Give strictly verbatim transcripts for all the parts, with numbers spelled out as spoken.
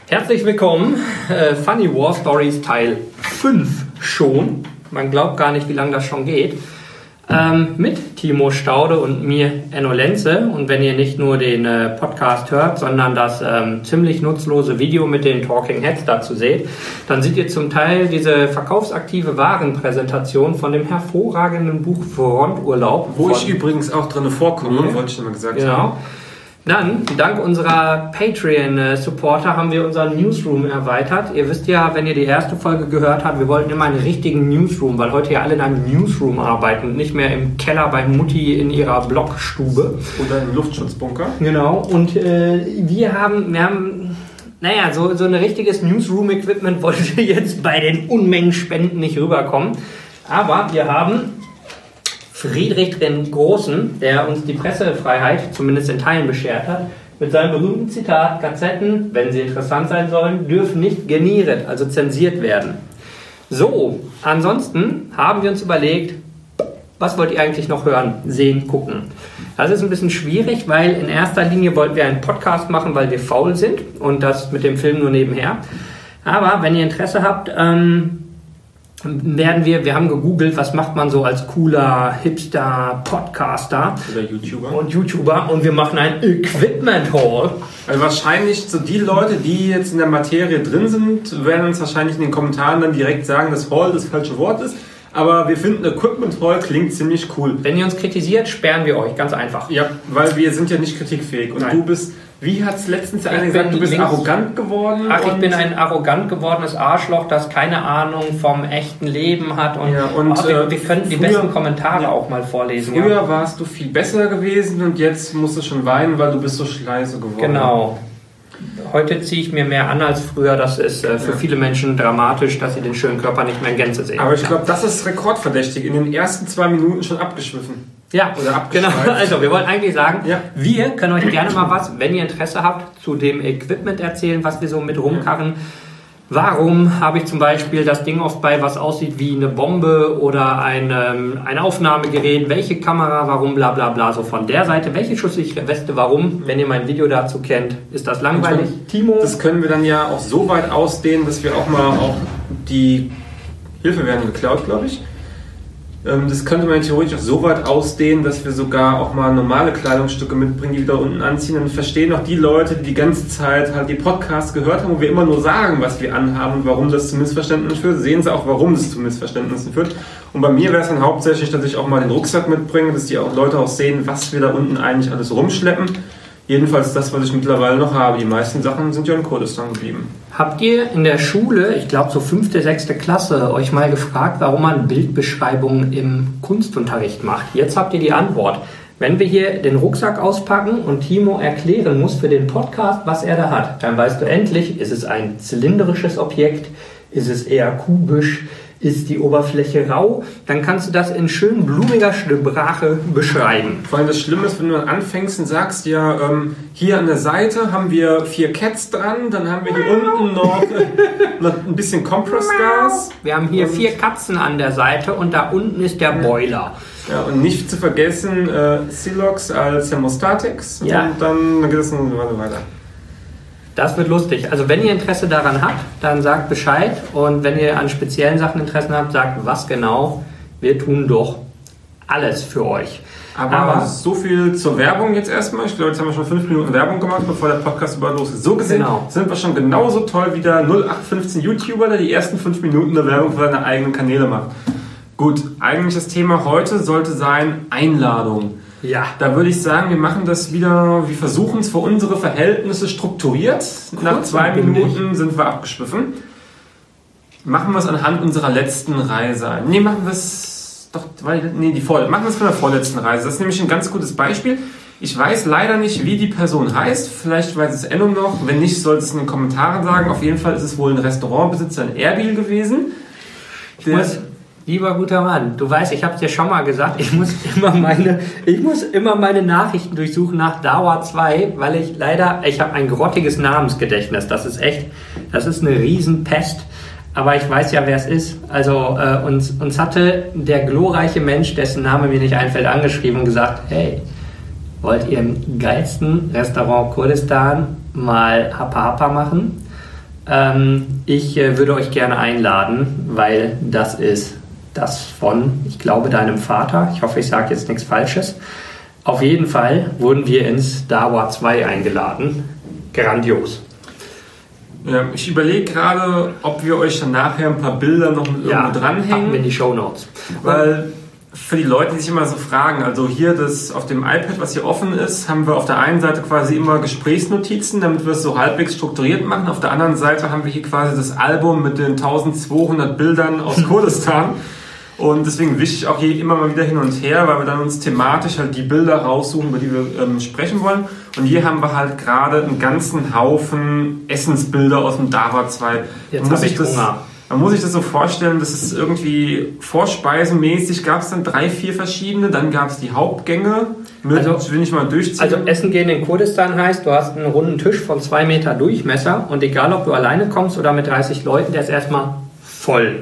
Herzlich willkommen, äh, Funny War Stories Teil fünf schon. Man glaubt gar nicht, wie lange das schon geht. Ähm, mit Timo Staude und mir, Enno Lenze. Und wenn ihr nicht nur den äh, Podcast hört, sondern das ähm, ziemlich nutzlose Video mit den Talking Heads dazu seht, dann seht ihr zum Teil diese verkaufsaktive Warenpräsentation von dem hervorragenden Buch Fronturlaub. Wo ich übrigens auch drin vorkomme, mhm. wollte ich nochmal gesagt genau. haben. Dann, dank unserer Patreon-Supporter haben wir unseren Newsroom erweitert. Ihr wisst ja, wenn ihr die erste Folge gehört habt, wir wollten immer einen richtigen Newsroom, weil heute ja alle in einem Newsroom arbeiten und nicht mehr im Keller bei Mutti in ihrer Blockstube. Oder im Luftschutzbunker. Genau, und äh, wir haben, wir haben, naja, so, so ein richtiges Newsroom-Equipment wollte jetzt bei den Unmengen Spenden nicht rüberkommen. Aber wir haben Friedrich den Großen, der uns die Pressefreiheit zumindest in Teilen beschert hat, mit seinem berühmten Zitat: Gazetten, wenn sie interessant sein sollen, dürfen nicht geniert, also zensiert werden. So, ansonsten haben wir uns überlegt, was wollt ihr eigentlich noch hören, sehen, gucken? Das ist ein bisschen schwierig, weil in erster Linie wollten wir einen Podcast machen, weil wir faul sind und das mit dem Film nur nebenher. Aber wenn ihr Interesse habt, ähm, werden wir, wir haben gegoogelt, was macht man so als cooler Hipster Podcaster oder YouTuber und YouTuber und wir machen ein Equipment Haul. Also wahrscheinlich so die Leute, die jetzt in der Materie drin sind, werden uns wahrscheinlich in den Kommentaren dann direkt sagen, dass Haul das falsche Wort ist. Aber wir finden, Equipment Haul klingt ziemlich cool. Wenn ihr uns kritisiert, sperren wir euch, ganz einfach. Ja, weil wir sind ja nicht kritikfähig und Nein. du bist... Wie hat es letztens einer gesagt, du bist links, arrogant geworden? Ach, ich bin ein arrogant gewordenes Arschloch, das keine Ahnung vom echten Leben hat. Und, ja, und oh, wir, wir könnten die früher, besten Kommentare ja, auch mal vorlesen. Früher ja. warst du viel besser gewesen und jetzt musst du schon weinen, weil du bist so schleiße geworden. Genau. Heute ziehe ich mir mehr an als früher. Das ist äh, für ja. viele Menschen dramatisch, dass sie den schönen Körper nicht mehr in Gänze sehen. Aber ich glaube, das ist rekordverdächtig. In den ersten zwei Minuten schon abgeschwiffen. Ja, oder genau. Also wir wollen eigentlich sagen, ja. wir können euch gerne mal was, wenn ihr Interesse habt, zu dem Equipment erzählen, was wir so mit rumkarren. Warum habe ich zum Beispiel das Ding oft bei, was aussieht wie eine Bombe oder ein, ähm, ein Aufnahmegerät? Welche Kamera, warum, bla bla bla. So von der Seite, welche Schussweste, warum? Wenn ihr mein Video dazu kennt, ist das langweilig. Timo? Das können wir dann ja auch so weit ausdehnen, dass wir auch mal auch die Hilfe werden geklaut, glaube ich. Das könnte man theoretisch auch so weit ausdehnen, dass wir sogar auch mal normale Kleidungsstücke mitbringen, die wir da unten anziehen. Dann verstehen auch die Leute, die die ganze Zeit halt die Podcasts gehört haben, wo wir immer nur sagen, was wir anhaben und warum das zu Missverständnissen führt, sehen sie auch, warum das zu Missverständnissen führt. Und bei mir wäre es dann hauptsächlich, dass ich auch mal den Rucksack mitbringe, dass die auch Leute auch sehen, was wir da unten eigentlich alles rumschleppen. Jedenfalls das, was ich mittlerweile noch habe. Die meisten Sachen sind ja in Kurdistan geblieben. Habt ihr in der Schule, ich glaube so fünfte, sechste Klasse, euch mal gefragt, warum man Bildbeschreibungen im Kunstunterricht macht? Jetzt habt ihr die Antwort. Wenn wir hier den Rucksack auspacken und Timo erklären muss für den Podcast, was er da hat, dann weißt du endlich, ist es ein zylindrisches Objekt, ist es eher kubisch, ist die Oberfläche rau, dann kannst du das in schön blumiger Sprache beschreiben. Vor allem das Schlimme ist, wenn du dann anfängst und sagst, ja, ähm, hier an der Seite haben wir vier Cats dran, dann haben wir hier unten noch, noch ein bisschen Kompressgas. Wir haben hier vier Katzen an der Seite und da unten ist der Boiler. Ja, und nicht zu vergessen, äh, Silox als Thermostatix. Ja. Und dann, dann geht es noch weiter. Das wird lustig. Also wenn ihr Interesse daran habt, dann sagt Bescheid. Und wenn ihr an speziellen Sachen Interesse habt, sagt was genau. Wir tun doch alles für euch. Aber, Aber so viel zur Werbung jetzt erstmal. Ich glaube, jetzt haben wir schon fünf Minuten Werbung gemacht, bevor der Podcast überhaupt losgeht. So gesehen genau. sind wir schon genauso toll wie der null acht fünfzehn YouTuber, der die ersten fünf Minuten der Werbung für seine eigenen Kanäle macht. Gut, eigentlich das Thema heute sollte sein Einladung. Ja. Da würde ich sagen, wir machen das wieder, wir versuchen es für unsere Verhältnisse strukturiert. Kurz Nach zwei Minuten sind wir abgeschwiffen. Machen wir es anhand unserer letzten Reise. Nee, machen wir es doch, nee, die Vor- machen wir es von der vorletzten Reise. Das ist nämlich ein ganz gutes Beispiel. Ich weiß leider nicht, wie die Person heißt. Vielleicht weiß es Enno noch. Wenn nicht, sollte es in den Kommentaren sagen. Auf jeden Fall ist es wohl ein Restaurantbesitzer in Erbil gewesen. Ich muss Lieber guter Mann, du weißt, ich habe es dir schon mal gesagt, ich muss immer meine, ich muss immer meine Nachrichten durchsuchen nach Dauer zwei, weil ich leider, ich habe ein grottiges Namensgedächtnis. Das ist echt, das ist eine Riesenpest. Aber ich weiß ja, wer es ist. Also äh, uns, uns hatte der glorreiche Mensch, dessen Name mir nicht einfällt, angeschrieben und gesagt, hey, wollt ihr im geilsten Restaurant Kurdistan mal Hapa Hapa machen? Ähm, ich äh, würde euch gerne einladen, weil das ist das von, ich glaube, deinem Vater. Ich hoffe, ich sage jetzt nichts Falsches. Auf jeden Fall wurden wir ins Star Wars zwei eingeladen. Grandios. Ja, ich überlege gerade, ob wir euch dann nachher ein paar Bilder noch mit ja, irgendwo dranhängen. in die Shownotes. Weil für die Leute, die sich immer so fragen, also hier das auf dem iPad, was hier offen ist, haben wir auf der einen Seite quasi immer Gesprächsnotizen, damit wir es so halbwegs strukturiert machen. Auf der anderen Seite haben wir hier quasi das Album mit den zwölfhundert Bildern aus Kurdistan. Und deswegen wische ich auch hier immer mal wieder hin und her, weil wir dann uns thematisch halt die Bilder raussuchen, über die wir ähm, sprechen wollen. Und hier haben wir halt gerade einen ganzen Haufen Essensbilder aus dem Dava zwei. Jetzt habe ich das, Hunger. Man muss sich das so vorstellen, das ist irgendwie vorspeisenmäßig, gab es dann drei, vier verschiedene, dann gab es die Hauptgänge, mit, also, will ich mal durchziehen. Also Essen gehen in Kurdistan heißt, du hast einen runden Tisch von zwei Meter Durchmesser und egal, ob du alleine kommst oder mit dreißig Leuten, der ist erstmal voll.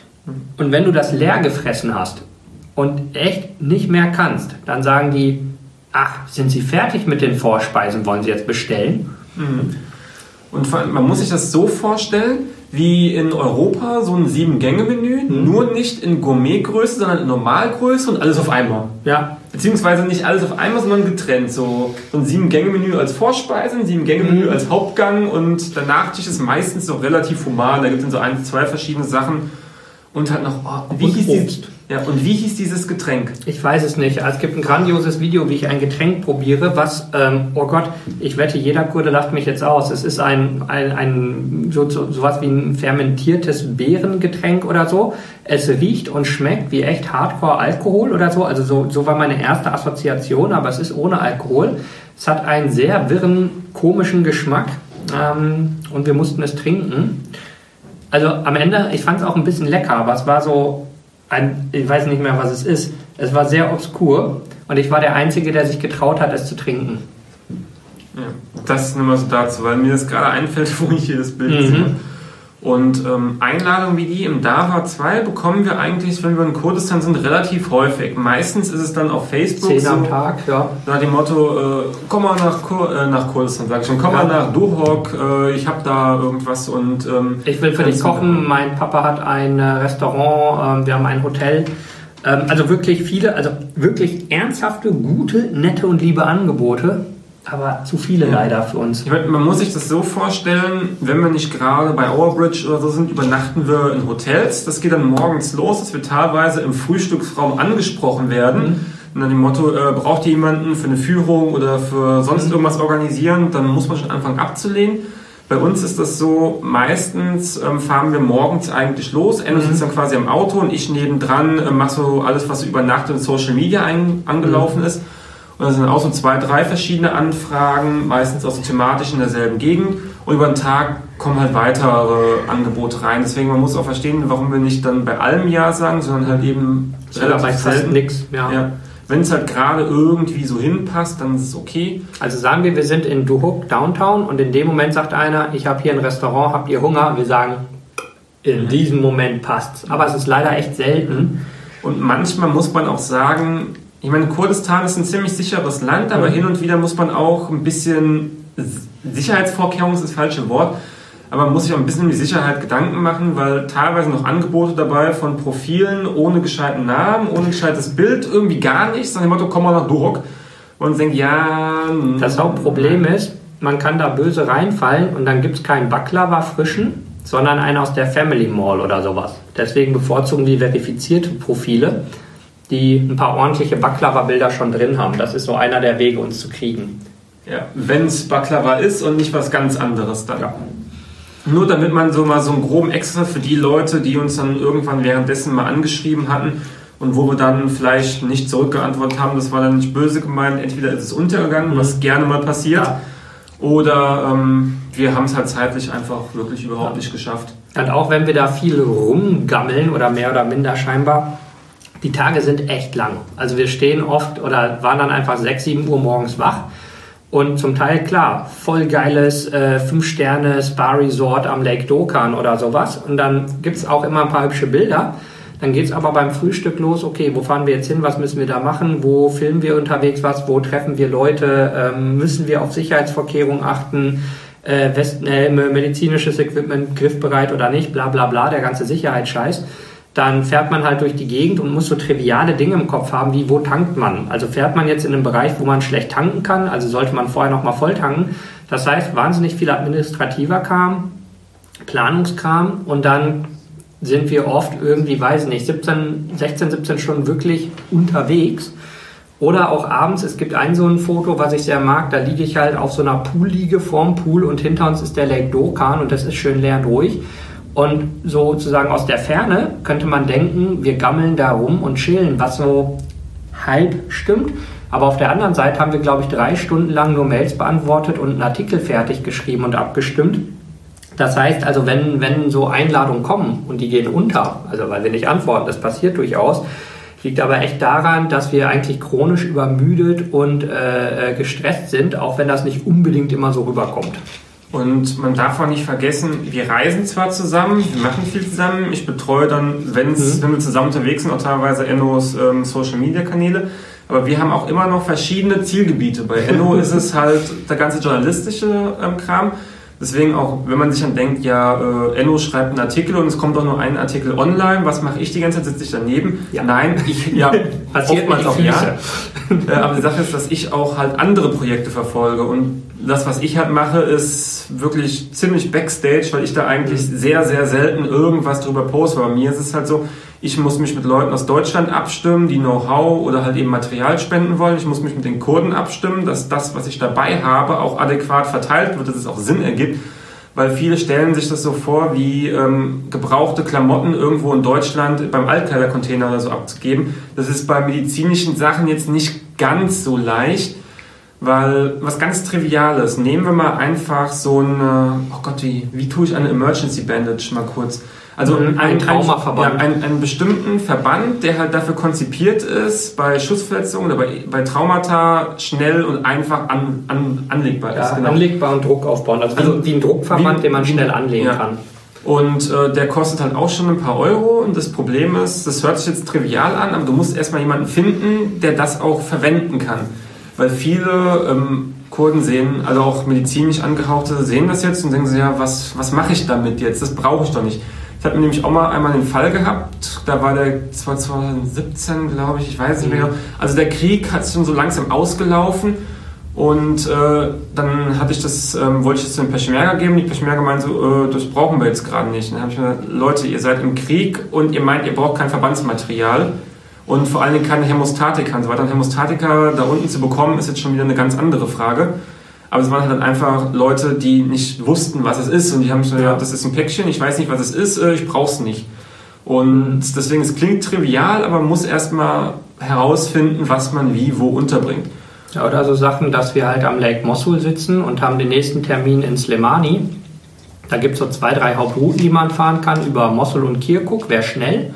Und wenn du das leer gefressen hast und echt nicht mehr kannst, dann sagen die, ach, sind Sie fertig mit den Vorspeisen, wollen Sie jetzt bestellen? Mhm. Und man muss sich das so vorstellen, wie in Europa so ein Sieben-Gänge-Menü, mhm. nur nicht in Gourmetgröße, sondern in Normalgröße und alles auf einmal. Ja. Beziehungsweise nicht alles auf einmal, sondern getrennt. So, so ein Sieben-Gänge-Menü als Vorspeise, ein Sieben-Gänge-Menü mhm. als Hauptgang und der Nachtisch ist meistens so relativ human. Da gibt es dann so ein, zwei verschiedene Sachen. Und halt noch, oh, wie, hieß dieses, ja, und wie hieß dieses Getränk? Ich weiß es nicht. Es gibt ein grandioses Video, wie ich ein Getränk probiere, was, ähm, oh Gott, ich wette, jeder Kurde lacht mich jetzt aus. Es ist ein, ein, ein so, so, sowas wie ein fermentiertes Beerengetränk oder so. Es riecht und schmeckt wie echt Hardcore-Alkohol oder so. Also so, so war meine erste Assoziation, aber es ist ohne Alkohol. Es hat einen sehr wirren, komischen Geschmack ähm, und wir mussten es trinken. Also am Ende, ich fand es auch ein bisschen lecker, aber es war so, ein, ich weiß nicht mehr, was es ist. Es war sehr obskur und ich war der Einzige, der sich getraut hat, es zu trinken. Ja, das ist nur mal so dazu, weil mir das gerade einfällt, wo ich hier das Bild mhm. sehe. Und ähm, Einladungen wie die im Dava zwei bekommen wir eigentlich, wenn wir in Kurdistan sind, relativ häufig. Meistens ist es dann auf Facebook Zehn so, am Tag, ja. Nach dem Motto, äh, komm mal nach, Kur äh, nach Kurdistan, sag ich schon, komm ja. mal nach Duhok, äh, ich hab da irgendwas und... Ähm, ich will für dich kochen, mein Papa hat ein Restaurant, äh, wir haben ein Hotel. Ähm, also wirklich viele, also wirklich ernsthafte, gute, nette und liebe Angebote. Aber zu viele ja. leider für uns. Ich meine, man muss sich das so vorstellen, wenn wir nicht gerade bei Overbridge oder so sind, übernachten wir in Hotels. Das geht dann morgens los, dass wir teilweise im Frühstücksraum angesprochen werden. Mhm. Und dann dem Motto, äh, braucht ihr jemanden für eine Führung oder für sonst mhm. irgendwas organisieren, dann muss man schon anfangen abzulehnen. Bei uns ist das so, meistens ähm, fahren wir morgens eigentlich los, Enno sitzt dann quasi am Auto und ich nebendran äh, mache so alles, was so über Nacht in Social Media ein, angelaufen mhm. ist. Und da sind auch so zwei, drei verschiedene Anfragen, meistens auch so thematisch in derselben Gegend. Und über den Tag kommen halt weitere Angebote rein. Deswegen, man muss auch verstehen, warum wir nicht dann bei allem Ja sagen, sondern halt eben relativ selten. Nix, ja. Ja. Wenn es halt gerade irgendwie so hinpasst, dann ist es okay. Also sagen wir, wir sind in Duhok, Downtown, und in dem Moment sagt einer, ich habe hier ein Restaurant, habt ihr Hunger? Wir sagen, in diesem Moment passt's. Aber es ist leider echt selten. Und manchmal muss man auch sagen, ich meine, Kurdistan ist ein ziemlich sicheres Land, aber mhm. hin und wieder muss man auch ein bisschen, Sicherheitsvorkehrungen ist das falsche Wort, aber man muss sich auch ein bisschen um die Sicherheit Gedanken machen, weil teilweise noch Angebote dabei von Profilen ohne gescheiten Namen, ohne gescheites Bild, irgendwie gar nichts, sondern dem Motto, komm mal nach Duhok. Und man denkt, ja... Das Hauptproblem ist, man kann da böse reinfallen und dann gibt es keinen Baklava frischen, sondern einen aus der Family Mall oder sowas. Deswegen bevorzugen die verifizierte Profile, die ein paar ordentliche Baklava-Bilder schon drin haben. Das ist so einer der Wege, uns zu kriegen. Ja, wenn es Baklava ist und nicht was ganz anderes dann. Ja. Nur damit man so mal so einen groben Extra für die Leute, die uns dann irgendwann währenddessen mal angeschrieben hatten und wo wir dann vielleicht nicht zurückgeantwortet haben, das war dann nicht böse gemeint, entweder ist es untergegangen, mhm. was gerne mal passiert, ja. oder ähm, wir haben es halt zeitlich einfach wirklich überhaupt ja. nicht geschafft. Und auch wenn wir da viel rumgammeln oder mehr oder minder scheinbar, die Tage sind echt lang. Also wir stehen oft oder waren dann einfach sechs, sieben Uhr morgens wach und zum Teil, klar, voll geiles äh, fünf Sterne Spa-Resort am Lake Dokkan oder sowas. Und dann gibt es auch immer ein paar hübsche Bilder. Dann geht es aber beim Frühstück los, okay, wo fahren wir jetzt hin, was müssen wir da machen, wo filmen wir unterwegs was, wo treffen wir Leute, ähm, müssen wir auf Sicherheitsvorkehrungen achten, äh, West, äh, medizinisches Equipment griffbereit oder nicht, bla bla bla, der ganze Sicherheitsscheiß. Dann fährt man halt durch die Gegend und muss so triviale Dinge im Kopf haben, wie wo tankt man. Also fährt man jetzt in einem Bereich, wo man schlecht tanken kann, also sollte man vorher nochmal voll tanken. Das heißt, wahnsinnig viel administrativer Kram, Planungskram und dann sind wir oft irgendwie, weiß ich nicht, siebzehn, sechzehn, siebzehn Stunden wirklich unterwegs. Oder auch abends, es gibt ein so ein Foto, was ich sehr mag, da liege ich halt auf so einer Poolliege vorm Pool und hinter uns ist der Lake Dokkan und das ist schön leer und ruhig. Und sozusagen aus der Ferne könnte man denken, wir gammeln da rum und chillen, was so halb stimmt. Aber auf der anderen Seite haben wir, glaube ich, drei Stunden lang nur Mails beantwortet und einen Artikel fertig geschrieben und abgestimmt. Das heißt also, wenn, wenn so Einladungen kommen und die gehen unter, also weil wir nicht antworten, das passiert durchaus, liegt aber echt daran, dass wir eigentlich chronisch übermüdet und äh, gestresst sind, auch wenn das nicht unbedingt immer so rüberkommt. Und man darf auch nicht vergessen, wir reisen zwar zusammen, wir machen viel zusammen, ich betreue dann, wenn's, mhm. wenn wir zusammen unterwegs sind, auch teilweise Ennos ähm, Social-Media-Kanäle, aber wir haben auch immer noch verschiedene Zielgebiete. Bei Enno ist es halt der ganze journalistische ähm, Kram. Deswegen auch, wenn man sich dann denkt, ja, äh, Enno schreibt einen Artikel und es kommt doch nur ein Artikel online, was mache ich die ganze Zeit? Sitze ich daneben? Ja. Nein, ich, ja, passiert oftmals auch ja. äh, aber die Sache ist, dass ich auch halt andere Projekte verfolge und das, was ich halt mache, ist wirklich ziemlich Backstage, weil ich da eigentlich sehr, sehr selten irgendwas drüber poste. Bei mir ist es halt so, ich muss mich mit Leuten aus Deutschland abstimmen, die Know-how oder halt eben Material spenden wollen. Ich muss mich mit den Kurden abstimmen, dass das, was ich dabei habe, auch adäquat verteilt wird, dass es auch Sinn ergibt. Weil viele stellen sich das so vor, wie ähm, gebrauchte Klamotten irgendwo in Deutschland beim Altkleidercontainer oder so abzugeben. Das ist bei medizinischen Sachen jetzt nicht ganz so leicht, weil was ganz Triviales, nehmen wir mal einfach so eine, oh Gott, wie, wie tue ich eine Emergency Bandage mal kurz? Also mhm, ein, ein Traumaverband. Ja, einen, einen bestimmten Verband, der halt dafür konzipiert ist, bei Schussverletzungen oder bei, bei Traumata schnell und einfach an, an, anlegbar ja, ist. Genau. Anlegbar und Druck aufbauen. Also, also wie, wie ein Druckverband, wie, den man schnell anlegen ja. kann. Und äh, der kostet halt auch schon ein paar Euro. Und das Problem ist, das hört sich jetzt trivial an, aber du musst erstmal jemanden finden, der das auch verwenden kann. Weil viele ähm, Kurden sehen, also auch medizinisch Angehauchte, sehen das jetzt und denken sich, ja, was, was mache ich damit jetzt? Das brauche ich doch nicht. Ich habe nämlich auch mal einmal den Fall gehabt, da war der zwanzig siebzehn, glaube ich, ich weiß nicht mehr. Also der Krieg hat schon so langsam ausgelaufen und äh, dann hatte ich das, ähm, wollte ich das dem Peschmerga geben. Die Peschmerga meinte so, äh, das brauchen wir jetzt gerade nicht. Dann habe ich mir gesagt, Leute, ihr seid im Krieg und ihr meint, ihr braucht kein Verbandsmaterial und vor allen Dingen keine Hämostatika und so weiter. Und Hämostatika da unten zu bekommen, ist jetzt schon wieder eine ganz andere Frage. Aber es waren halt dann einfach Leute, die nicht wussten, was es ist. Und die haben gesagt, ja, das ist ein Päckchen, ich weiß nicht, was es ist, ich brauch's nicht. Und deswegen, es klingt trivial, aber man muss erstmal herausfinden, was man wie, wo unterbringt. Ja, oder so Sachen, dass wir halt am Lake Mosul sitzen und haben den nächsten Termin in Slemani. Da gibt es so zwei, drei Hauptrouten, die man fahren kann, über Mosul und Kirkuk, wäre schnell.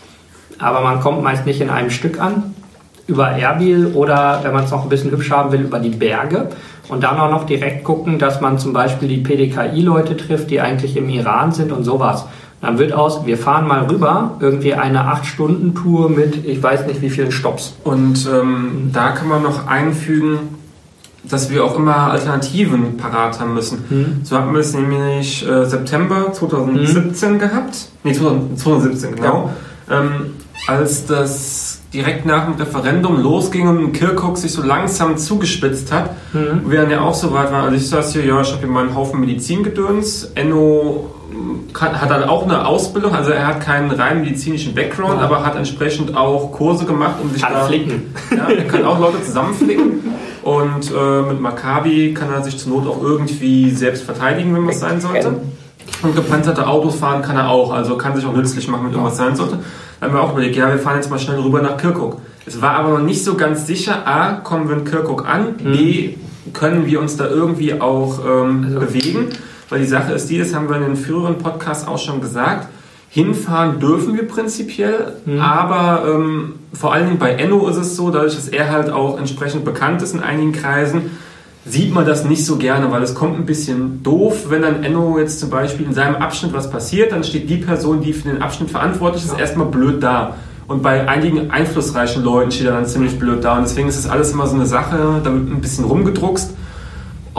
Aber man kommt meist nicht in einem Stück an. Über Erbil oder, wenn man es noch ein bisschen hübsch haben will, über die Berge. Und dann auch noch direkt gucken, dass man zum Beispiel die P D K I-Leute trifft, die eigentlich im Iran sind und sowas. Dann wird aus, wir fahren mal rüber, irgendwie eine acht Stunden Tour mit, ich weiß nicht wie vielen Stopps. Und ähm, da kann man noch einfügen, dass wir auch immer Alternativen parat haben müssen. Hm. So hatten wir es nämlich äh, September zwanzig siebzehn hm. gehabt. Nee, zwanzig siebzehn, genau. Ja. Ähm, als das direkt nach dem Referendum losging und Kirkuk sich so langsam zugespitzt hat. Mhm. Wir dann ja auch so weit waren. Also ich saß hier, ja, ich habe hier mal einen Haufen Medizingedöns. Enno hat dann auch eine Ausbildung, also er hat keinen rein medizinischen Background, ja. aber hat entsprechend auch Kurse gemacht, um sich kann da... flicken. Ja, er kann auch Leute zusammenflicken. Und äh, mit Maccabi kann er sich zur Not auch irgendwie selbst verteidigen, wenn was sein sollte. Und gepanzerte Autos fahren kann er auch, also kann sich auch nützlich machen, wenn irgendwas sein sollte. Dann haben wir auch überlegt, ja, wir fahren jetzt mal schnell rüber nach Kirkuk. Es war aber noch nicht so ganz sicher, A, kommen wir in Kirkuk an, mhm. B, können wir uns da irgendwie auch ähm, also. bewegen. Weil die Sache ist die, das haben wir in den früheren Podcasts auch schon gesagt, hinfahren dürfen wir prinzipiell, mhm. aber ähm, vor allen Dingen bei Enno ist es so, dadurch, dass er halt auch entsprechend bekannt ist in einigen Kreisen, sieht man das nicht so gerne, weil es kommt ein bisschen doof, wenn dann Enno jetzt zum Beispiel in seinem Abschnitt was passiert, dann steht die Person, die für den Abschnitt verantwortlich ist, ja. erstmal blöd da. Und bei einigen einflussreichen Leuten steht er dann ziemlich blöd da. Und deswegen ist das alles immer so eine Sache, da wird ein bisschen rumgedruckst.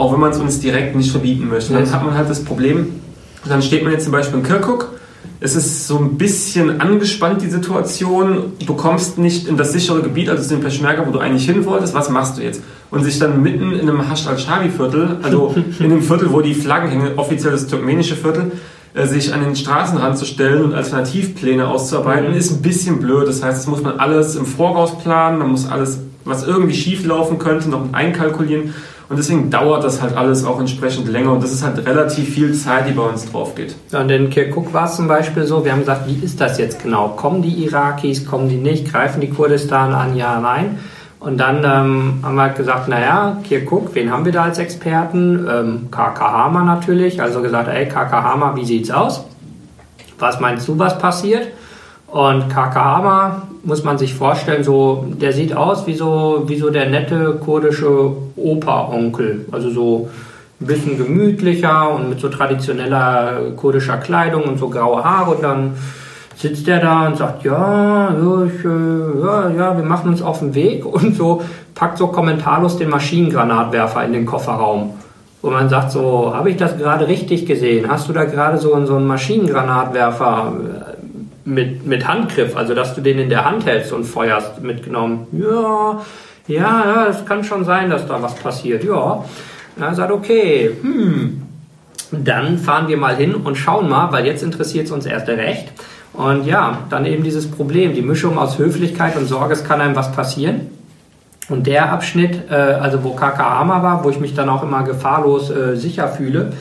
auch wenn man es uns direkt nicht verbieten möchte. Dann hat man halt das Problem, dann steht man jetzt zum Beispiel in Kirkuk, es ist so ein bisschen angespannt, die Situation, du kommst nicht in das sichere Gebiet, also in Peschmerga, wo du eigentlich hin wolltest, was machst du jetzt? Und sich dann mitten in einem Hascht al-Shabi-Viertel, also in dem Viertel, wo die Flaggen hängen, offiziell das turkmenische Viertel, sich an den Straßenrand zu stellen und Alternativpläne auszuarbeiten, mhm. ist ein bisschen blöd. Das heißt, das muss man alles im Voraus planen, man muss alles, was irgendwie schief laufen könnte, noch einkalkulieren. Und deswegen dauert das halt alles auch entsprechend länger. Und das ist halt relativ viel Zeit, die bei uns drauf geht. Ja, und in Kirkuk war es zum Beispiel so, wir haben gesagt, wie ist das jetzt genau? Kommen die Irakis, kommen die nicht? Greifen die Kurdistan an? Ja, nein. Und dann ähm, haben wir halt gesagt, naja, Kirkuk, wen haben wir da als Experten? Ähm, K K Hama natürlich. Also gesagt, ey, K K Hama, wie sieht's aus? Was meinst du, was passiert? Und K K Hama, muss man sich vorstellen, so, der sieht aus wie so, wie so der nette kurdische Opa-Onkel. Also so ein bisschen gemütlicher und mit so traditioneller kurdischer Kleidung und so graue Haare. Und dann sitzt der da und sagt, ja, ja, ich, ja, ja, wir machen uns auf den Weg. Und so packt so kommentarlos den Maschinengranatwerfer in den Kofferraum. Wo man sagt, so, habe ich das gerade richtig gesehen? Hast du da gerade so, so einen Maschinengranatwerfer mit, mit Handgriff, also dass du den in der Hand hältst und feuerst, mitgenommen? Ja, ja, ja, es kann schon sein, dass da was passiert, ja. Er sagt, okay, hm, dann fahren wir mal hin und schauen mal, weil jetzt interessiert es uns erst recht. Und ja, dann eben dieses Problem, die Mischung aus Höflichkeit und Sorge, es kann einem was passieren. Und der Abschnitt, äh, also wo K K Hama war, wo ich mich dann auch immer gefahrlos äh, sicher fühle,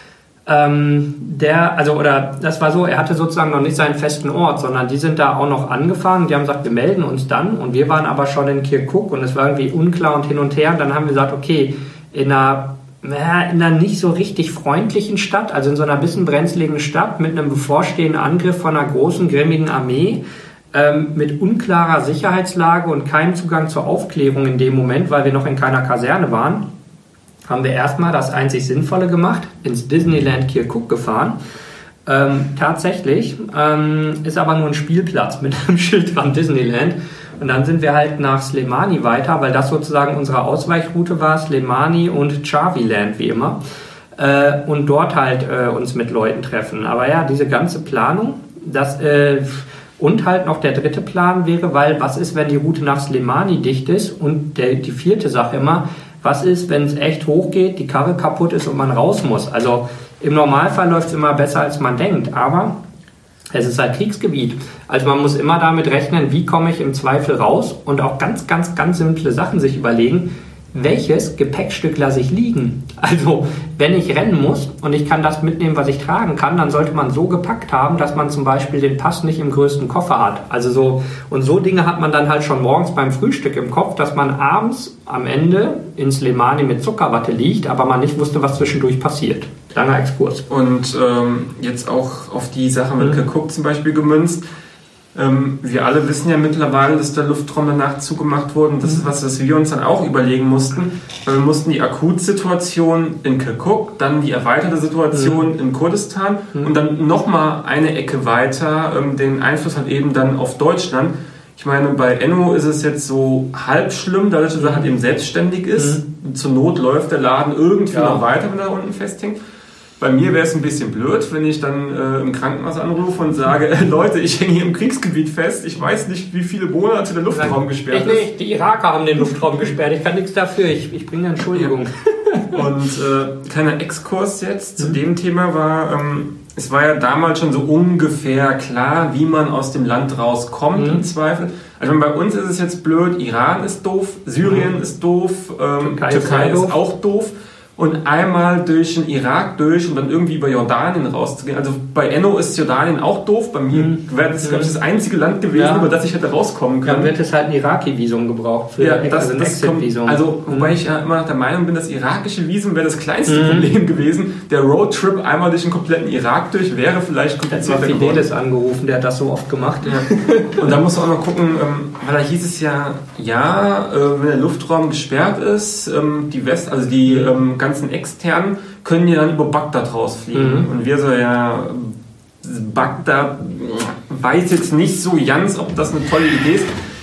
Ähm, der, also, oder das war so, er hatte sozusagen noch nicht seinen festen Ort, sondern die sind da auch noch angefangen, die haben gesagt, wir melden uns dann, und wir waren aber schon in Kirkuk und es war irgendwie unklar und hin und her, und dann haben wir gesagt, okay, in einer, in einer nicht so richtig freundlichen Stadt, also in so einer bisschen brenzligen Stadt mit einem bevorstehenden Angriff von einer großen, grimmigen Armee, ähm, mit unklarer Sicherheitslage und keinem Zugang zur Aufklärung in dem Moment, weil wir noch in keiner Kaserne waren, haben wir erstmal das einzig Sinnvolle gemacht, ins Disneyland Kirkuk gefahren. Ähm, tatsächlich ähm, ist aber nur ein Spielplatz mit einem Schild dran, Disneyland. Und dann sind wir halt nach Slemani weiter, weil das sozusagen unsere Ausweichroute war, Slemani und Chaviland wie immer. Äh, und dort halt äh, uns mit Leuten treffen. Aber ja, diese ganze Planung, das... Äh, Und halt noch der dritte Plan wäre, weil was ist, wenn die Route nach Slemani dicht ist? Und der, die vierte Sache immer, was ist, wenn es echt hochgeht, die Karre kaputt ist und man raus muss? Also im Normalfall läuft es immer besser, als man denkt, aber es ist halt Kriegsgebiet. Also man muss immer damit rechnen, wie komme ich im Zweifel raus, und auch ganz, ganz, ganz simple Sachen sich überlegen, welches Gepäckstück lasse ich liegen? Also, wenn ich rennen muss und ich kann das mitnehmen, was ich tragen kann, dann sollte man so gepackt haben, dass man zum Beispiel den Pass nicht im größten Koffer hat. Also so, und so Dinge hat man dann halt schon morgens beim Frühstück im Kopf, dass man abends am Ende in Slemani mit Zuckerwatte liegt, aber man nicht wusste, was zwischendurch passiert. Langer Exkurs. Und ähm, jetzt auch auf die Sache mit mhm. Kirkuk zum Beispiel gemünzt. Ähm, wir alle wissen ja mittlerweile, dass der Luftraum danach zugemacht wurde. Und das ist was, was wir uns dann auch überlegen mussten. Weil wir mussten die Akutsituation in Kirkuk, dann die erweiterte Situation mhm. in Kurdistan mhm. und dann nochmal eine Ecke weiter ähm, den Einfluss halt eben dann auf Deutschland. Ich meine, bei Enno ist es jetzt so halb schlimm, dadurch, dass er halt eben selbstständig ist. Mhm. Zur Not läuft der Laden irgendwie ja. noch weiter, wenn er da unten festhängt. Bei mir wäre es ein bisschen blöd, wenn ich dann äh, im Krankenhaus anrufe und sage, äh, Leute, ich hänge hier im Kriegsgebiet fest, ich weiß nicht, wie viele Monate der Luftraum gesperrt ist. Ich nicht, die Iraker haben den Luftraum gesperrt, ich kann nichts dafür, ich, ich bringe eine Entschuldigung. Ja. Und äh, kleiner Exkurs jetzt zu mhm. dem Thema war, ähm, es war ja damals schon so ungefähr klar, wie man aus dem Land rauskommt mhm. im Zweifel. Also bei uns ist es jetzt blöd, Iran ist doof, Syrien mhm. ist doof, ähm, Türkei, Türkei ist, ist auch doof. Und einmal durch den Irak durch und dann irgendwie über Jordanien rauszugehen. Also bei Enno ist Jordanien auch doof. Bei mir mhm. wäre das, glaube ich, das einzige Land gewesen, ja. über das ich hätte rauskommen können. Dann wird es halt ein Iraki-Visum gebraucht. Für ja, das, also ein das kommt, also mhm. wobei ich ja immer noch der Meinung bin, das irakische Visum wäre das kleinste mhm. Problem gewesen. Der Roadtrip einmal durch den kompletten Irak durch wäre vielleicht komplizierter geworden. Ich habe Fidelis angerufen, der hat das so oft gemacht. Ja. Und da muss man auch noch gucken, weil da hieß es ja, ja, wenn der Luftraum gesperrt ist, die West, also die mhm. ganzen Externen können ja dann über Bagdad rausfliegen. Mhm. Und wir so, ja, Bagdad weiß jetzt nicht so ganz, ob das eine tolle Idee ist.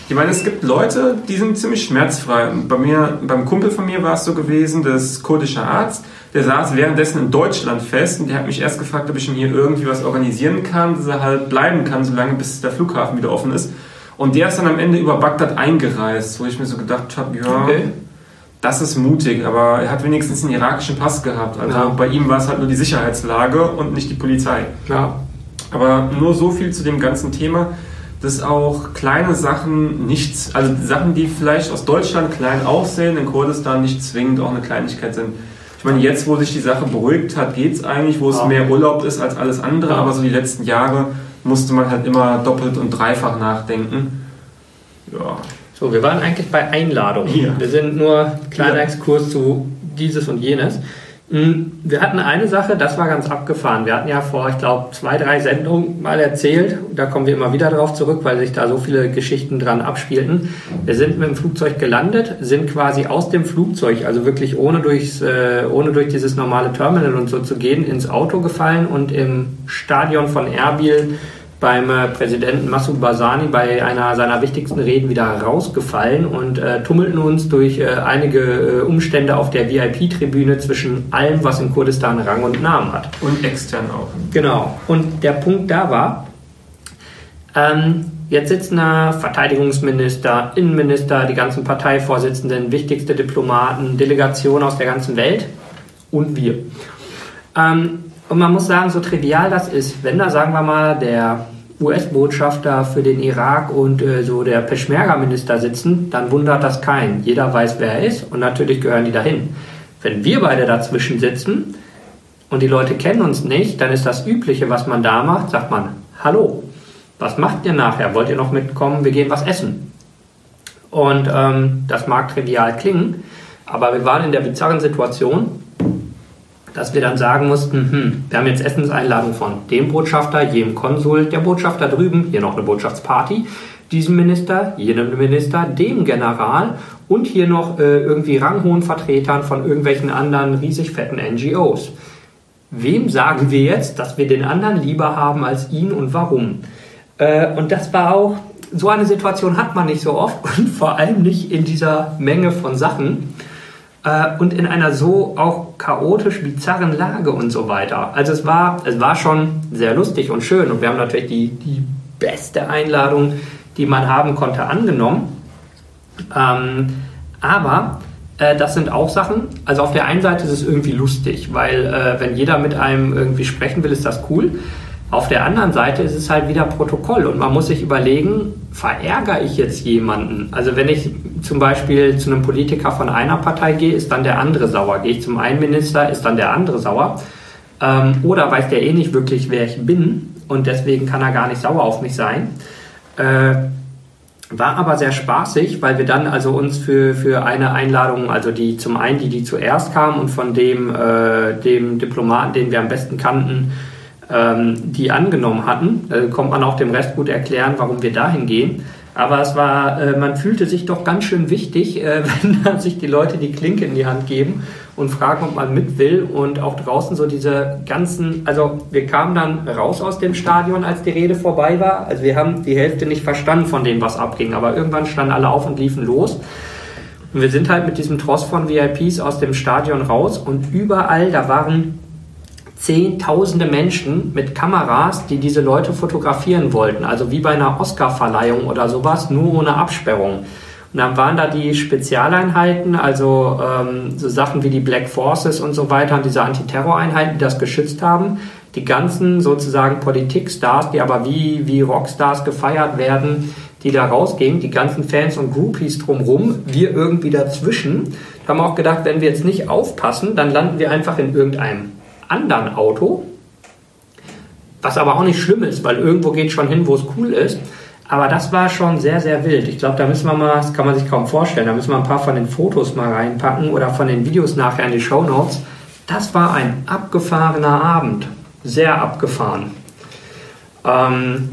Ich meine, es gibt Leute, die sind ziemlich schmerzfrei. Bei mir, beim Kumpel von mir war es so gewesen, das kurdische Arzt, der saß währenddessen in Deutschland fest und der hat mich erst gefragt, ob ich ihm hier irgendwie was organisieren kann, dass er halt bleiben kann, solange bis der Flughafen wieder offen ist. Und der ist dann am Ende über Bagdad eingereist, wo ich mir so gedacht habe, ja, okay, das ist mutig, aber er hat wenigstens einen irakischen Pass gehabt. Also ja, bei ihm war es halt nur die Sicherheitslage und nicht die Polizei. Ja. Aber nur so viel zu dem ganzen Thema, dass auch kleine Sachen nichts, also Sachen, die vielleicht aus Deutschland klein aussehen, in Kurdistan nicht zwingend auch eine Kleinigkeit sind. Ich meine, jetzt, wo sich die Sache beruhigt hat, geht es eigentlich, wo es ja. mehr Urlaub ist als alles andere, ja. aber so die letzten Jahre musste man halt immer doppelt und dreifach nachdenken. Ja. So, wir waren eigentlich bei Einladungen. Ja. Wir sind nur ein kleiner ja. Exkurs zu dieses und jenes. Wir hatten eine Sache, das war ganz abgefahren. Wir hatten ja vor, ich glaube, zwei, drei Sendungen mal erzählt, da kommen wir immer wieder drauf zurück, weil sich da so viele Geschichten dran abspielten. Wir sind mit dem Flugzeug gelandet, sind quasi aus dem Flugzeug, also wirklich ohne, durchs, äh, ohne durch dieses normale Terminal und so zu gehen, ins Auto gefallen und im Stadion von Erbil beim äh, Präsidenten Massoud Barzani bei einer seiner wichtigsten Reden wieder rausgefallen und äh, tummelten uns durch äh, einige äh, Umstände auf der V I P-Tribüne zwischen allem, was in Kurdistan Rang und Namen hat. Und extern auch. Genau. Und der Punkt da war, ähm, jetzt sitzen da Verteidigungsminister, Innenminister, die ganzen Parteivorsitzenden, wichtigste Diplomaten, Delegationen aus der ganzen Welt und wir. Ähm, Und man muss sagen, so trivial das ist, wenn da, sagen wir mal, der U S-Botschafter für den Irak und äh, so der Peschmerga-Minister sitzen, dann wundert das keinen. Jeder weiß, wer er ist und natürlich gehören die dahin. Wenn wir beide dazwischen sitzen und die Leute kennen uns nicht, dann ist das Übliche, was man da macht, sagt man, hallo, was macht ihr nachher? Wollt ihr noch mitkommen? Wir gehen was essen. Und ähm, das mag trivial klingen, aber wir waren in der bizarren Situation, dass wir dann sagen mussten, hm, wir haben jetzt Essenseinladung von dem Botschafter, jedem Konsul, der Botschafter drüben, hier noch eine Botschaftsparty, diesem Minister, jenem Minister, dem General und hier noch äh, irgendwie ranghohen Vertretern von irgendwelchen anderen riesig fetten N G Os. Wem sagen wir jetzt, dass wir den anderen lieber haben als ihn und warum? Äh, und das war auch, so eine Situation hat man nicht so oft und vor allem nicht in dieser Menge von Sachen. Und in einer so auch chaotisch bizarren Lage und so weiter. Also es war, es war schon sehr lustig und schön und wir haben natürlich die, die beste Einladung, die man haben konnte, angenommen. Ähm, aber äh, das sind auch Sachen, also auf der einen Seite ist es irgendwie lustig, weil äh, wenn jeder mit einem irgendwie sprechen will, ist das cool. Auf der anderen Seite ist es halt wieder Protokoll und man muss sich überlegen, verärgere ich jetzt jemanden? Also wenn ich zum Beispiel zu einem Politiker von einer Partei gehe, ist dann der andere sauer. Gehe ich zum einen Minister, ist dann der andere sauer. Ähm, oder weiß der eh nicht wirklich, wer ich bin und deswegen kann er gar nicht sauer auf mich sein. Äh, war aber sehr spaßig, weil wir dann also uns für, für eine Einladung, also die zum einen die, die zuerst kam und von dem, äh, dem Diplomaten, den wir am besten kannten, die angenommen hatten. Da kommt man auch dem Rest gut erklären, warum wir dahin gehen. Aber es war, äh, man fühlte sich doch ganz schön wichtig, äh, wenn da sich die Leute die Klinke in die Hand geben und fragen, ob man mit will. Und auch draußen so diese ganzen, also wir kamen dann raus aus dem Stadion, als die Rede vorbei war. Also wir haben die Hälfte nicht verstanden von dem, was abging. Aber irgendwann standen alle auf und liefen los. Und wir sind halt mit diesem Tross von V I Ps aus dem Stadion raus und überall, da waren Zehntausende Menschen mit Kameras, die diese Leute fotografieren wollten. Also wie bei einer Oscar-Verleihung oder sowas, nur ohne Absperrung. Und dann waren da die Spezialeinheiten, also ähm, so Sachen wie die Black Forces und so weiter, diese Antiterroreinheiten, die das geschützt haben. Die ganzen sozusagen Politikstars, die aber wie, wie Rockstars gefeiert werden, die da rausgingen, die ganzen Fans und Groupies drumherum, wir irgendwie dazwischen. Da haben wir auch gedacht, wenn wir jetzt nicht aufpassen, dann landen wir einfach in irgendeinem anderen Auto, was aber auch nicht schlimm ist, weil irgendwo geht schon hin, wo es cool ist. Aber das war schon sehr, sehr wild. Ich glaube, da müssen wir mal, das kann man sich kaum vorstellen, da müssen wir ein paar von den Fotos mal reinpacken oder von den Videos nachher in die Shownotes. Das war ein abgefahrener Abend. Sehr abgefahren. Ähm,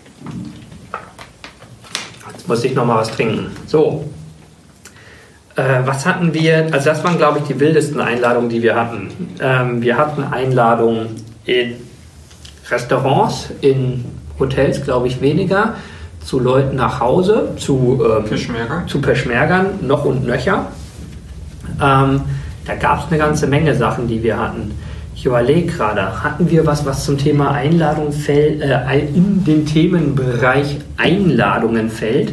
jetzt muss ich noch mal was trinken. So. Äh, was hatten wir? Also das waren, glaube ich, die wildesten Einladungen, die wir hatten. Ähm, wir hatten Einladungen in Restaurants, in Hotels, glaube ich, weniger, zu Leuten nach Hause, zu, ähm, Peschmerga. zu Peschmergern, noch und nöcher. Ähm, da gab es eine ganze Menge Sachen, die wir hatten. Ich überlege gerade, hatten wir was, was zum Thema Einladung fällt, äh, in den Themenbereich Einladungen fällt?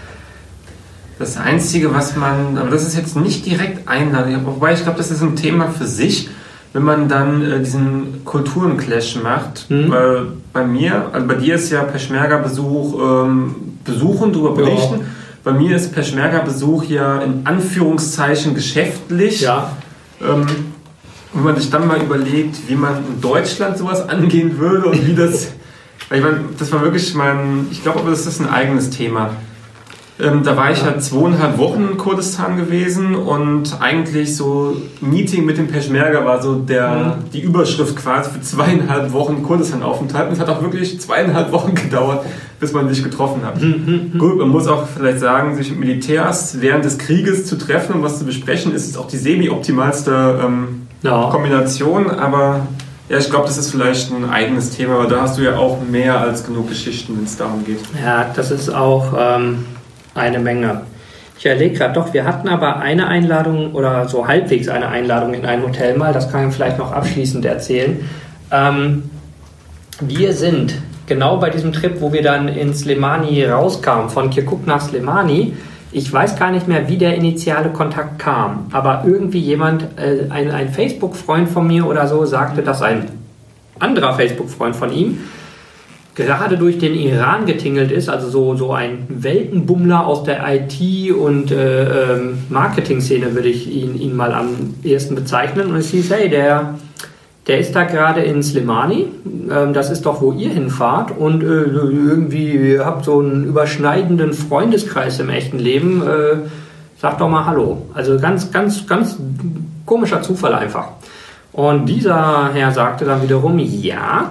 Das Einzige, was man, aber das ist jetzt nicht direkt Einladung, wobei ich glaube, das ist ein Thema für sich, wenn man dann äh, diesen Kulturenclash macht. Mhm. Weil bei mir, also bei dir ist ja Peschmerga-Besuch ähm, besuchen, darüber berichten. Ja. Bei mir ist Peschmerga-Besuch ja in Anführungszeichen geschäftlich. Ja. Ähm, wenn man sich dann mal überlegt, wie man in Deutschland sowas angehen würde und wie das, weil ich meine, das war wirklich mein, ich glaube, das ist ein eigenes Thema. Ähm, da war ich halt zweieinhalb Wochen in Kurdistan gewesen und eigentlich so Meeting mit dem Peschmerga war so der, mhm. die Überschrift quasi für zweieinhalb Wochen Kurdistan-Aufenthalt. Und es hat auch wirklich zweieinhalb Wochen gedauert, bis man sich getroffen hat. Mhm. Gut, man muss auch vielleicht sagen, sich mit Militärs während des Krieges zu treffen und was zu besprechen, ist auch die semi-optimalste ähm, ja. Kombination, aber ja, ich glaube, das ist vielleicht ein eigenes Thema, aber da hast du ja auch mehr als genug Geschichten, wenn es darum geht. Ja, das ist auch ähm, eine Menge. Ich erlebe gerade doch, wir hatten aber eine Einladung oder so halbwegs eine Einladung in ein Hotel mal, das kann ich vielleicht noch abschließend erzählen. Ähm, wir sind genau bei diesem Trip, wo wir dann in Slemani rauskamen, von Kirkuk nach Slemani. Ich weiß gar nicht mehr, wie der initiale Kontakt kam, aber irgendwie jemand, äh, ein, ein Facebook-Freund von mir oder so, sagte, dass ein anderer Facebook-Freund von ihm gerade durch den Iran getingelt ist, also so, so ein Weltenbummler aus der I T- und äh, ähm, Marketing-Szene würde ich ihn, ihn mal am ehesten bezeichnen. Und es hieß, hey, der, der ist da gerade in Slemani, ähm, das ist doch, wo ihr hinfahrt und äh, irgendwie, ihr habt so einen überschneidenden Freundeskreis im echten Leben, äh, sagt doch mal Hallo. Also ganz, ganz, ganz komischer Zufall einfach. Und dieser Herr sagte dann wiederum, ja,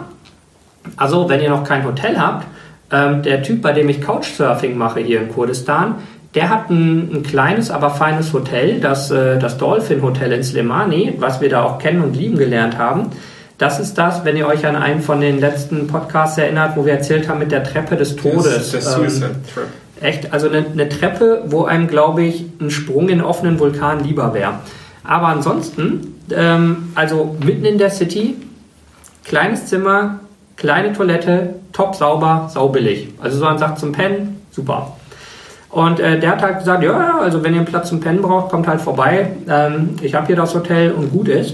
also wenn ihr noch kein Hotel habt, ähm, der Typ, bei dem ich Couchsurfing mache hier in Kurdistan, der hat ein, ein kleines, aber feines Hotel, das, äh, das Dolphin Hotel in Slemani, was wir da auch kennen und lieben gelernt haben. Das ist das, wenn ihr euch an einen von den letzten Podcasts erinnert, wo wir erzählt haben mit der Treppe des Todes. Das, das Suicide Trap. Echt, also eine, eine Treppe, wo einem, glaube ich, ein Sprung in einen offenen Vulkan lieber wäre. Aber ansonsten, ähm, also mitten in der City, kleines Zimmer, kleine Toilette, top sauber, saubillig. Also so ein Sack zum Pennen, super. Und äh, der hat halt gesagt, ja, also wenn ihr einen Platz zum Pennen braucht, kommt halt vorbei. Ähm, ich habe hier das Hotel und gut ist.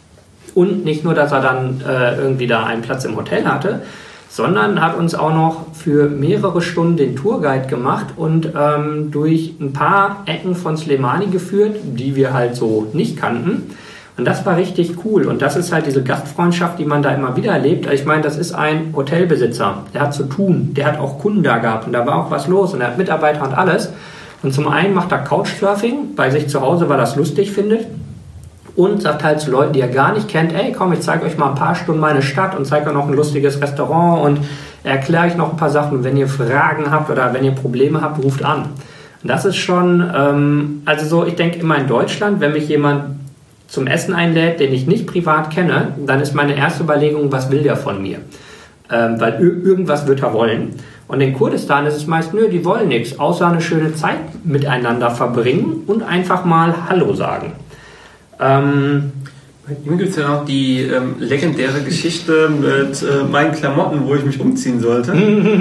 Und nicht nur, dass er dann äh, irgendwie da einen Platz im Hotel hatte, sondern hat uns auch noch für mehrere Stunden den Tourguide gemacht und ähm, durch ein paar Ecken von Slemani geführt, die wir halt so nicht kannten. Und das war richtig cool. Und das ist halt diese Gastfreundschaft, die man da immer wieder erlebt. Ich meine, das ist ein Hotelbesitzer. Der hat zu tun. Der hat auch Kunden da gehabt. Und da war auch was los. Und er hat Mitarbeiter und alles. Und zum einen macht er Couchsurfing bei sich zu Hause, weil er es lustig findet. Und sagt halt zu Leuten, die er gar nicht kennt, ey, komm, ich zeige euch mal ein paar Stunden meine Stadt und zeige euch noch ein lustiges Restaurant und erkläre euch noch ein paar Sachen. Und wenn ihr Fragen habt oder wenn ihr Probleme habt, ruft an. Und das ist schon, ähm, also so, ich denke immer in Deutschland, wenn mich jemand zum Essen einlädt, den ich nicht privat kenne, dann ist meine erste Überlegung, was will der von mir? Ähm, weil irgendwas wird er wollen. Und in Kurdistan ist es meist, nö, die wollen nichts, außer eine schöne Zeit miteinander verbringen und einfach mal Hallo sagen. Ähm, Bei ihm gibt es ja noch die ähm, legendäre Geschichte mit äh, meinen Klamotten, wo ich mich umziehen sollte.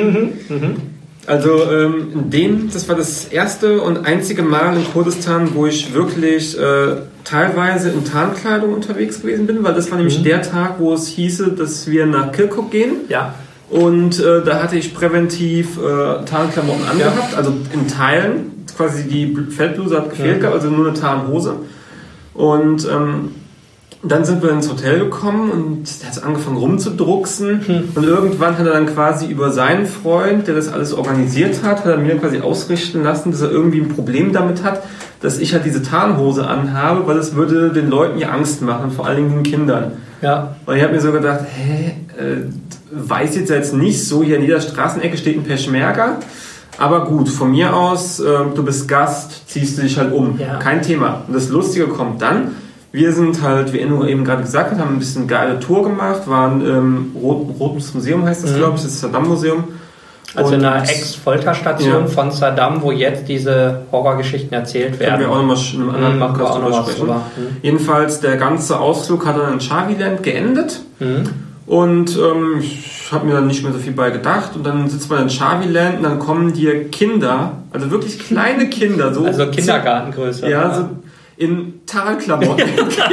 Also ähm, in dem, das war das erste und einzige Mal in Kurdistan, wo ich wirklich äh, teilweise in Tarnkleidung unterwegs gewesen bin, weil das war nämlich mhm. der Tag, wo es hieße, dass wir nach Kirkuk gehen. Ja. Und äh, da hatte ich präventiv äh, Tarnklamotten angehabt, ja. also in Teilen. Quasi die Feldbluse hat gefehlt, ja. also nur eine Tarnhose. Und ähm, dann sind wir ins Hotel gekommen und der hat angefangen rumzudrucksen hm. und irgendwann hat er dann quasi über seinen Freund, der das alles organisiert hat, hat er mir quasi ausrichten lassen, dass er irgendwie ein Problem damit hat, dass ich halt diese Tarnhose anhabe, weil es würde den Leuten ja Angst machen, vor allen Dingen den Kindern. Ja. Und ich habe mir so gedacht, hä, äh, weiß jetzt jetzt nicht so, hier an jeder Straßenecke steht ein Peschmerga, aber gut, von mir aus, äh, du bist Gast, ziehst du dich halt um, ja. kein Thema. Und das Lustige kommt dann, wir sind halt, wie Enno eben gerade gesagt hat, haben ein bisschen geile Tour gemacht, waren im ähm, Rot, Rotes Museum heißt das, mhm. glaube ich, das ist das Saddam-Museum. Also in einer Ex-Folterstation ja. von Saddam, wo jetzt diese Horrorgeschichten erzählt werden. Können wir auch nochmal in einem anderen mhm, Podcast drüber sprechen. Drüber. Mhm. Jedenfalls, der ganze Ausflug hat dann in Charvieland geendet. Mhm. Und ähm, ich habe mir dann nicht mehr so viel bei gedacht. Und dann sitzt man in Charvieland und dann kommen dir Kinder, also wirklich kleine Kinder. So also Kindergartengröße. Ja, ja, so in Tarnklamotten.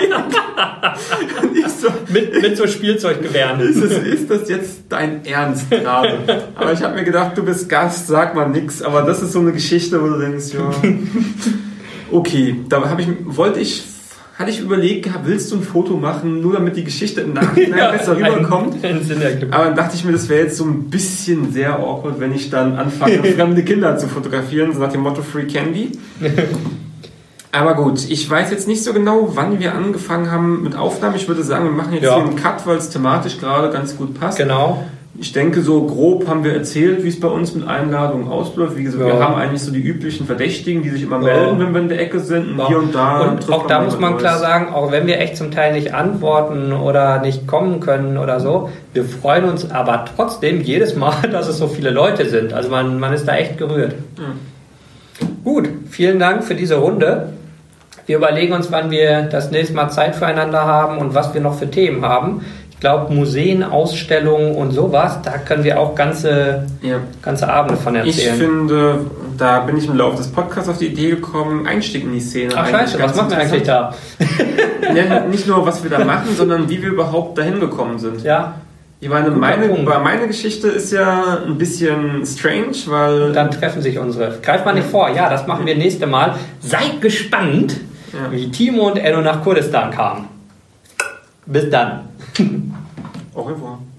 so, mit, mit so Spielzeuggewehren. Ist, es, ist das jetzt dein Ernst gerade? Aber ich habe mir gedacht, du bist Gast, sag mal nix. Aber das ist so eine Geschichte, wo du denkst, ja, okay, da habe ich, wollte ich, hatte ich überlegt, willst du ein Foto machen, nur damit die Geschichte im Nachhinein ja, besser rüberkommt? Ein, ein Aber dann dachte ich mir, das wäre jetzt so ein bisschen sehr awkward, wenn ich dann anfange, fremde Kinder zu fotografieren, so nach dem Motto Free Candy. Aber gut, ich weiß jetzt nicht so genau, wann wir angefangen haben mit Aufnahmen. Ich würde sagen, wir machen jetzt ja. hier einen Cut, weil es thematisch gerade ganz gut passt. Genau. Ich denke, so grob haben wir erzählt, wie es bei uns mit Einladungen ausläuft. Wie gesagt, ja. wir haben eigentlich so die üblichen Verdächtigen, die sich immer ja. melden, wenn wir in der Ecke sind. Und ja. hier und da. Und auch da muss man klar sagen, auch wenn wir echt zum Teil nicht antworten oder nicht kommen können oder so, wir freuen uns aber trotzdem jedes Mal, dass es so viele Leute sind. Also man, man ist da echt gerührt. Ja. Gut, vielen Dank für diese Runde. Wir überlegen uns, wann wir das nächste Mal Zeit füreinander haben und was wir noch für Themen haben. Ich glaube, Museen, Ausstellungen und sowas, da können wir auch ganze, ja. ganze Abende von erzählen. Ich finde, da bin ich im Laufe des Podcasts auf die Idee gekommen, Einstieg in die Szene. Ach scheiße, was machen wir eigentlich da? Ja, nicht nur, was wir da machen, sondern wie wir überhaupt dahin gekommen sind. Ja. Ich meine, meine, meine Geschichte ist ja ein bisschen strange, weil... Und dann treffen sich unsere. Greif mal nicht vor. Ja, das machen wir nächste Mal. Seid gespannt, ja. wie Timo und Enno nach Kurdistan kamen. Bis dann. Au revoir.